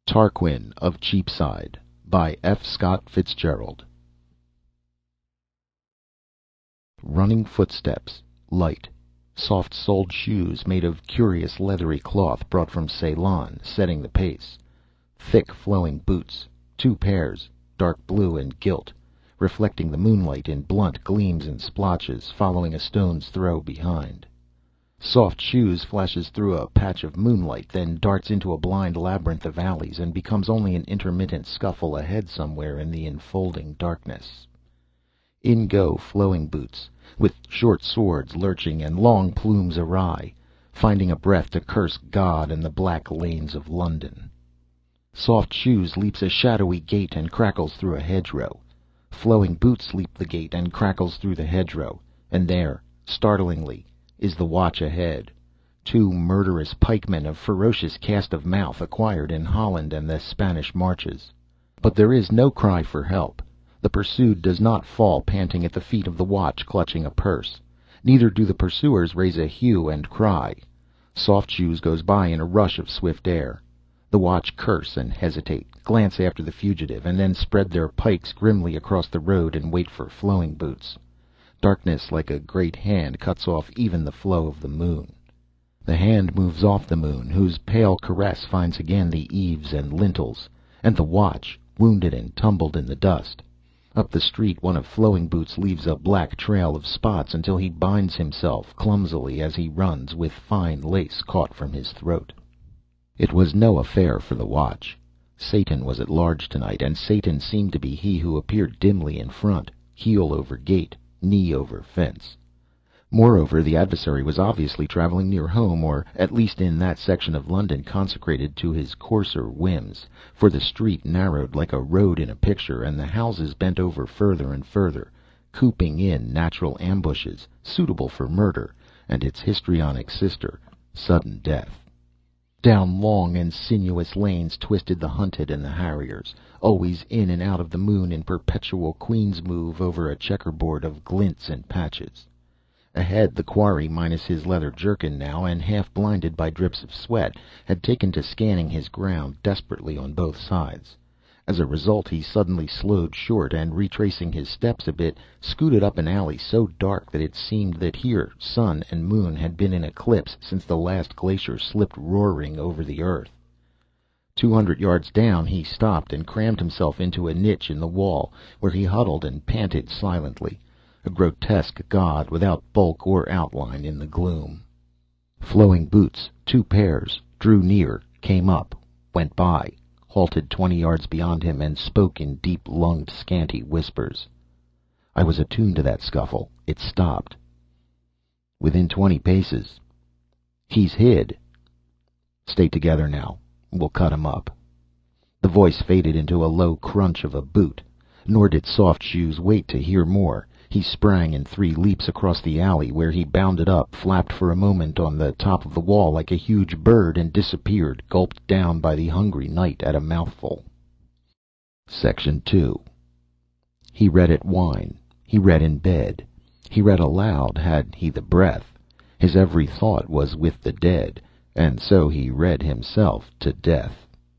Tarquin of Cheapside by F. Scott Fitzgerald. Running footsteps, light, soft-soled shoes made of curious leathery cloth brought from Ceylon, setting the pace. Thick flowing boots, 2 pairs, dark blue and gilt, reflecting the moonlight in blunt gleams and splotches, following a stone's throw behind. Soft shoes flashes through a patch of moonlight, then darts into a blind labyrinth of alleys, and becomes only an intermittent scuffle ahead somewhere in the enfolding darkness. In go flowing boots, with short swords lurching and long plumes awry, finding a breath to curse God and the black lanes of London. Soft shoes leaps a shadowy gate and crackles through a hedgerow. Flowing boots leap the gate and crackles through the hedgerow, and there, startlingly, is the watch ahead. 2 murderous pikemen of ferocious cast of mouth acquired in Holland and the Spanish marches. But there is no cry for help. The pursued does not fall panting at the feet of the watch clutching a purse. Neither do the pursuers raise a hue and cry. Soft Shoes goes by in a rush of swift air. The watch curse and hesitate, glance after the fugitive, and then spread their pikes grimly across the road and wait for Flowing Boots. Darkness like a great hand cuts off even the flow of the moon. The hand moves off the moon, whose pale caress finds again the eaves and lintels, and the watch, wounded and tumbled in the dust. Up the street one of Flowing Boots leaves a black trail of spots until he binds himself clumsily as he runs, with fine lace caught from his throat. It was no affair for the watch. Satan was at large tonight, and Satan seemed to be he who appeared dimly in front, heel over gate, knee over fence. Moreover, the adversary was obviously traveling near home, or at least in that section of London consecrated to his coarser whims, for the street narrowed like a road in a picture, and the houses bent over further and further, cooping in natural ambushes suitable for murder and its histrionic sister, sudden death. Down long and sinuous lanes twisted the hunted and the harriers, always in and out of the moon in perpetual queen's move over a checkerboard of glints and patches. Ahead, the quarry, minus his leather jerkin now, and half blinded by drips of sweat, had taken to scanning his ground desperately on both sides. As a result, he suddenly slowed short, and retracing his steps a bit, scooted up an alley so dark that it seemed that here sun and moon had been in eclipse since the last glacier slipped roaring over the earth. 200 yards down he stopped and crammed himself into a niche in the wall, where he huddled and panted silently, a grotesque god without bulk or outline in the gloom. Flowing Boots, 2 pairs, drew near, came up, went by, halted 20 yards beyond him, and spoke in deep-lunged, scanty whispers. I was attuned to that scuffle. It stopped. Within 20 paces. He's hid. Stay together now. We'll cut him up. The voice faded into a low crunch of a boot, nor did Soft Shoes wait to hear more. He sprang in 3 leaps across the alley, where he bounded up, flapped for a moment on the top of the wall like a huge bird, and disappeared, gulped down by the hungry night at a mouthful. Section 2. He read at wine. He read in bed. He read aloud, had he the breath. His every thought was with the dead, and so he read himself to death.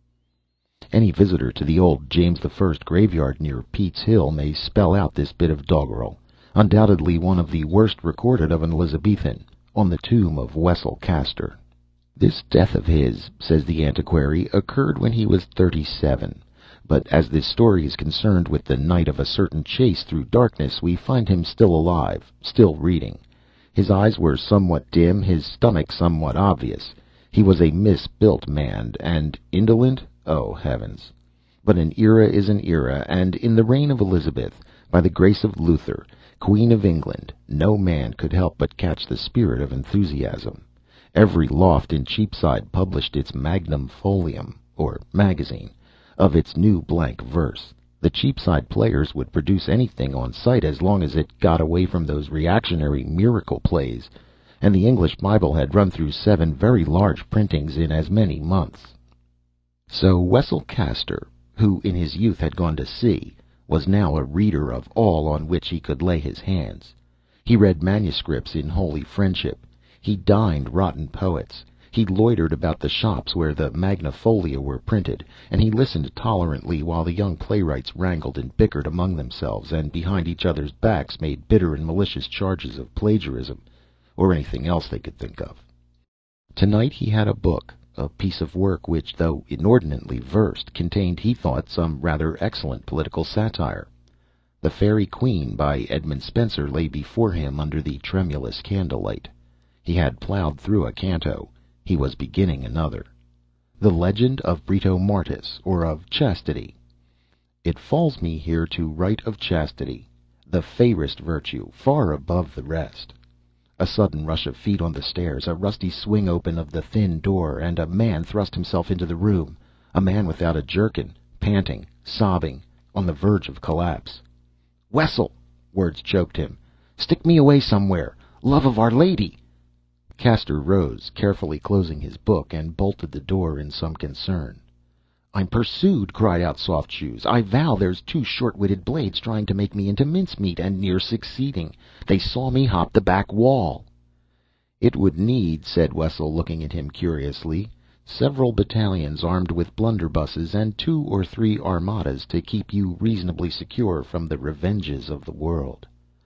Any visitor to the old James I graveyard near Pete's Hill may spell out this bit of doggerel, undoubtedly one of the worst recorded of an Elizabethan, on the tomb of Wessel Castor. This death of his, says the antiquary, occurred when he was 37, but as this story is concerned with the night of a certain chase through darkness, we find him still alive, still reading. His eyes were somewhat dim, his stomach somewhat obvious. He was a misbuilt man, and indolent. Oh, heavens! But an era is an era, and in the reign of Elizabeth, by the grace of Luther, Queen of England, no man could help but catch the spirit of enthusiasm. Every loft in Cheapside published its magnum folium, or magazine, of its new blank verse. The Cheapside Players would produce anything on sight as long as it got away from those reactionary miracle plays, and the English Bible had run through 7 very large printings in as many months. So Wessel Castor, who in his youth had gone to sea, was now a reader of all on which he could lay his hands. He read manuscripts in holy friendship. He dined rotten poets. He loitered about the shops where the magnafolia were printed, and he listened tolerantly while the young playwrights wrangled and bickered among themselves, and behind each other's backs made bitter and malicious charges of plagiarism, or anything else they could think of. Tonight he had a book, a piece of work which, though inordinately versed, contained, he thought, some rather excellent political satire. The Faerie Queene by Edmund Spenser lay before him under the tremulous candlelight. He had ploughed through a canto. He was beginning another. The Legend of Britomartis, or of Chastity. It falls me here to write of chastity, the fairest virtue, far above the rest. A sudden rush of feet on the stairs, a rusty swing open of the thin door, and a man thrust himself into the room, a man without a jerkin, panting, sobbing, on the verge of collapse. "Wessel!" Words choked him. "Stick me away somewhere! Love of Our Lady!" Castor rose, carefully closing his book, and bolted the door in some concern. "I'm pursued!" cried out Soft Shoes. "I vow there's two short-witted blades trying to make me into mincemeat, and near succeeding. They saw me hop the back wall." "It would need," said Wessel, looking at him curiously, "several battalions armed with blunderbusses, and 2 or 3 armadas to keep you reasonably secure from the revenges of the world."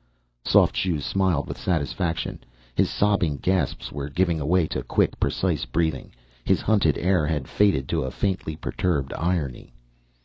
Soft Shoes smiled with satisfaction. His sobbing gasps were giving way to quick, precise breathing. His hunted air had faded to a faintly perturbed irony.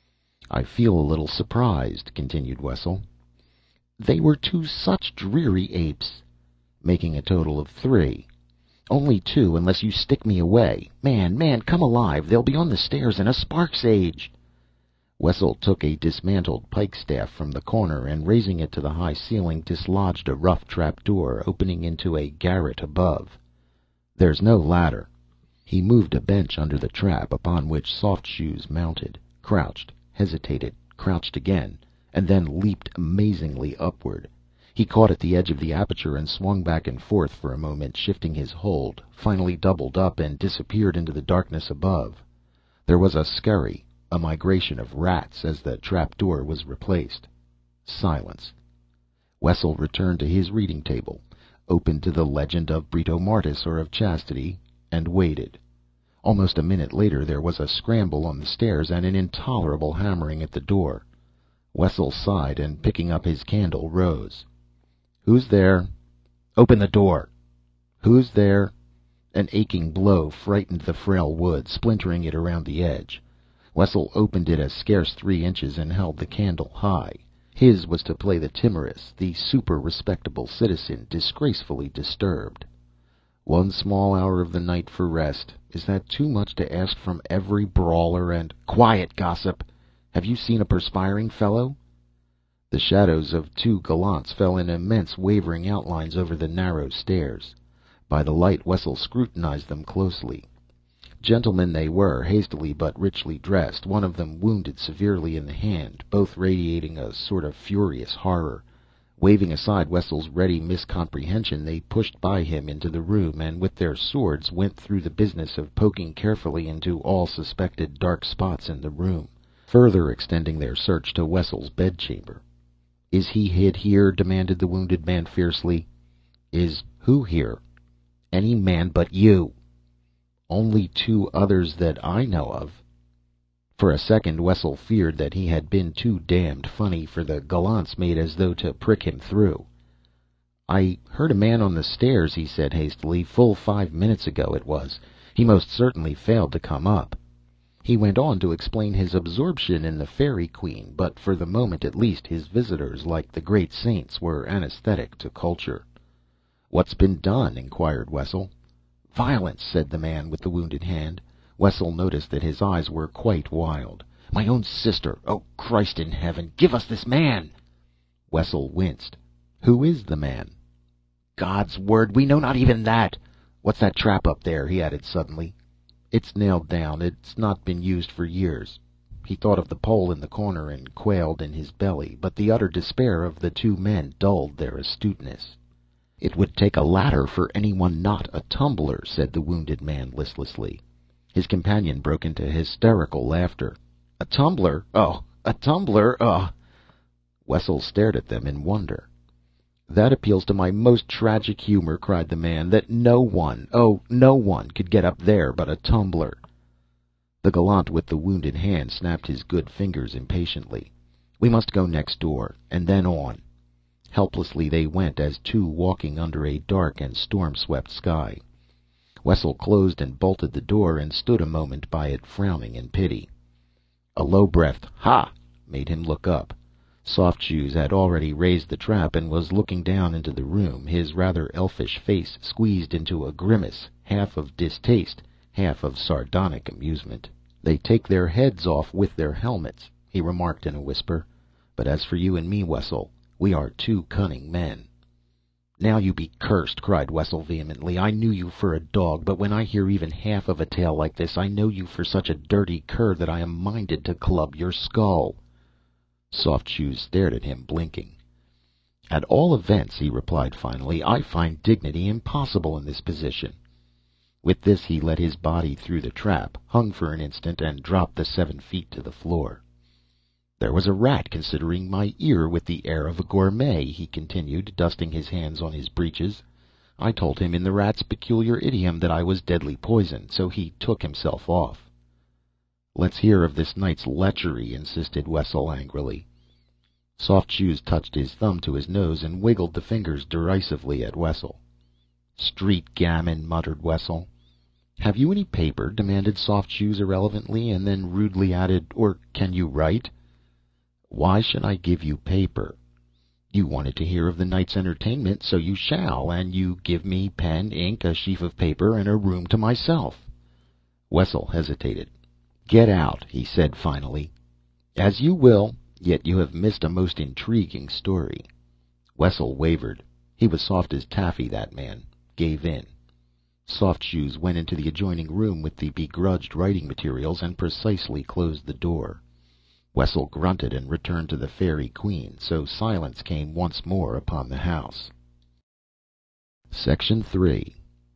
"I feel a little surprised," continued Wessel. "They were 2 such dreary apes." "Making a total of 3. "Only 2, unless you stick me away. Man, come alive! They'll be on the stairs in a spark's age." Wessel took a dismantled pike staff from the corner, and raising it to the high ceiling, dislodged a rough trap door opening into a garret above. "There's no ladder." He moved a bench under the trap, upon which Soft Shoes mounted, crouched, hesitated, crouched again, and then leaped amazingly upward. He caught at the edge of the aperture and swung back and forth for a moment, shifting his hold, finally doubled up and disappeared into the darkness above. There was a scurry, a migration of rats, as the trap door was replaced. Silence. Wessel returned to his reading table, opened to the Legend of Britomartis, or of Chastity, and waited. Almost a minute later there was a scramble on the stairs and an intolerable hammering at the door. Wessel sighed, and picking up his candle, rose. "Who's there?" "Open the door." "Who's there?" An aching blow frightened the frail wood, splintering it around the edge. Wessel opened it a scarce 3 inches and held the candle high. His was to play the timorous, the super-respectable citizen, disgracefully disturbed. "1 small hour of the night for rest. Is that too much to ask from every brawler and—" "Quiet, gossip! Have you seen a perspiring fellow?" The shadows of 2 gallants fell in immense wavering outlines over the narrow stairs. By the light Wessel scrutinized them closely. Gentlemen they were, hastily but richly dressed, one of them wounded severely in the hand, both radiating a sort of furious horror. Waving aside Wessel's ready miscomprehension, they pushed by him into the room, and with their swords went through the business of poking carefully into all suspected dark spots in the room, further extending their search to Wessel's bedchamber. "Is he hid here?" demanded the wounded man fiercely. "Is who here?" "Any man but you." "Only 2 others that I know of." For a second Wessel feared that he had been too damned funny, for the gallants made as though to prick him through. "I heard a man on the stairs," he said hastily. "Full 5 minutes ago it was. He most certainly failed to come up." He went on to explain his absorption in the Faerie Queene, but for the moment at least his visitors, like the great saints, were anaesthetic to culture. "What's been done?" inquired Wessel. "Violence," said the man with the wounded hand. Wessel noticed that his eyes were quite wild. "My own sister! Oh, Christ in heaven, give us this man!" Wessel winced. "Who is the man?" "God's word, we know not even that. What's that trap up there?" he added suddenly. "It's nailed down. It's not been used for years." He thought of the pole in the corner and quailed in his belly, but the utter despair of the 2 men dulled their astuteness. "It would take a ladder for anyone not a tumbler," said the wounded man listlessly. His companion broke into hysterical laughter. "A tumbler? Oh, a tumbler? Oh!" Wessel stared at them in wonder. That appeals to my most tragic humor, cried the man, that no one, oh, no one could get up there but a tumbler. The gallant with the wounded hand snapped his good fingers impatiently. We must go next door, and then on. Helplessly they went, as two walking under a dark and storm-swept sky. Wessel closed and bolted the door and stood a moment by it, frowning in pity. A low-breathed "Ha!" made him look up. Soft Shoes had already raised the trap and was looking down into the room, his rather elfish face squeezed into a grimace, half of distaste, half of sardonic amusement. "They take their heads off with their helmets," he remarked in a whisper. "But as for you and me, Wessel, we are two cunning men." "Now you be cursed!" cried Wessel vehemently. "I knew you for a dog, but when I hear even half of a tale like this, I know you for such a dirty cur that I am minded to club your skull." Soft Shoes stared at him, blinking. "At all events," he replied finally, "I find dignity impossible in this position." With this he let his body through the trap, hung for an instant, and dropped the 7 feet to the floor. "There was a rat considering my ear with the air of a gourmet," he continued, dusting his hands on his breeches. "I told him in the rat's peculiar idiom that I was deadly poison, so he took himself off." "Let's hear of this night's lechery," insisted Wessel angrily. Soft Shoes touched his thumb to his nose and wiggled the fingers derisively at Wessel. "Street gamin," muttered Wessel. "Have you any paper?" demanded Soft Shoes irrelevantly, and then rudely added, "Or can you write?" "Why should I give you paper?" "You wanted to hear of the night's entertainment, so you shall, and you give me pen, ink, a sheaf of paper, and a room to myself." Wessel hesitated. "Get out," he said finally. "As you will, yet you have missed a most intriguing story." Wessel wavered. He was soft as taffy, that man. Gave in. Soft Shoes went into the adjoining room with the begrudged writing materials and precisely closed the door. Wessel grunted and returned to the Fairy Queen, so silence came once more upon the house. Section 3.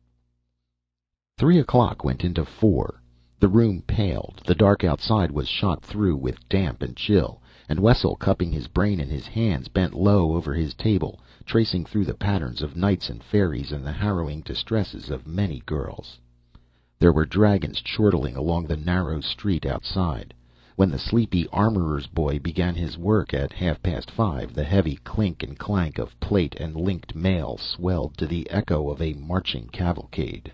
3 o'clock went into 4. The room paled, the dark outside was shot through with damp and chill, and Wessel, cupping his brain in his hands, bent low over his table, tracing through the patterns of knights and fairies and the harrowing distresses of many girls. There were dragons chortling along the narrow street outside. When the sleepy armorer's boy began his work at 5:30, the heavy clink and clank of plate and linked mail swelled to the echo of a marching cavalcade.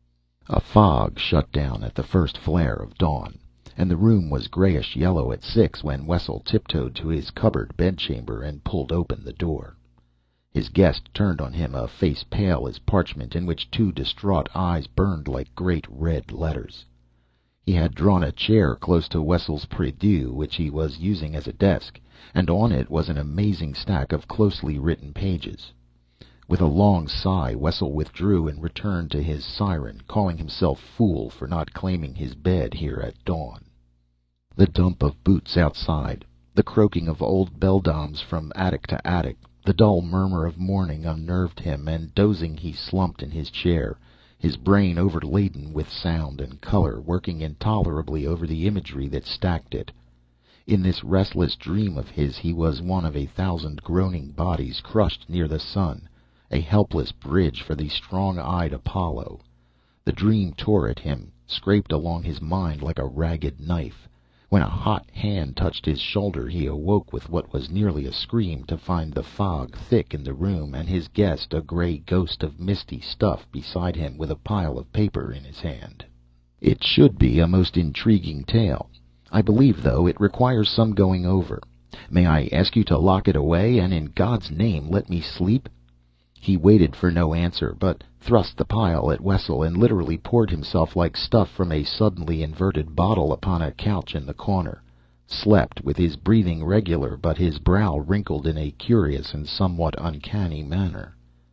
A fog shut down at the first flare of dawn, and the room was grayish yellow at 6 when Wessel tiptoed to his cupboard bedchamber and pulled open the door. His guest turned on him a face pale as parchment, in which 2 distraught eyes burned like great red letters. He had drawn a chair close to Wessel's prie-dieu, which he was using as a desk, and on it was an amazing stack of closely written pages. With a long sigh, Wessel withdrew and returned to his siren, calling himself fool for not claiming his bed here at dawn. The dump of boots outside, the croaking of old beldames from attic to attic, the dull murmur of morning unnerved him, and dozing he slumped in his chair, his brain overladen with sound and color, working intolerably over the imagery that stacked it. In this restless dream of his he was one of 1,000 groaning bodies crushed near the sun, a helpless bridge for the strong-eyed Apollo. The dream tore at him, scraped along his mind like a ragged knife. When a hot hand touched his shoulder he awoke with what was nearly a scream, to find the fog thick in the room, and his guest, a gray ghost of misty stuff, beside him with a pile of paper in his hand. It should be a most intriguing tale. I believe, though, it requires some going over. May I ask you to lock it away, and in God's name let me sleep?" He waited for no answer, but thrust the pile at Wessel and literally poured himself like stuff from a suddenly inverted bottle upon a couch in the corner, slept with his breathing regular but his brow wrinkled in a curious and somewhat uncanny manner.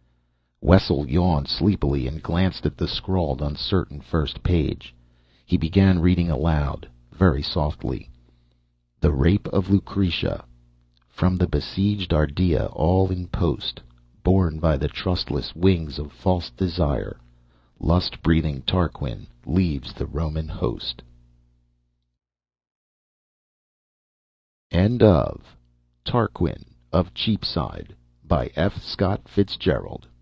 Wessel yawned sleepily and glanced at the scrawled, uncertain first page. He began reading aloud, very softly. "The rape of Lucretia. From the besieged Ardea, all in post, borne by the trustless wings of false desire, lust-breathing Tarquin leaves the Roman host." End of Tarquin of Cheapside, by F. Scott Fitzgerald.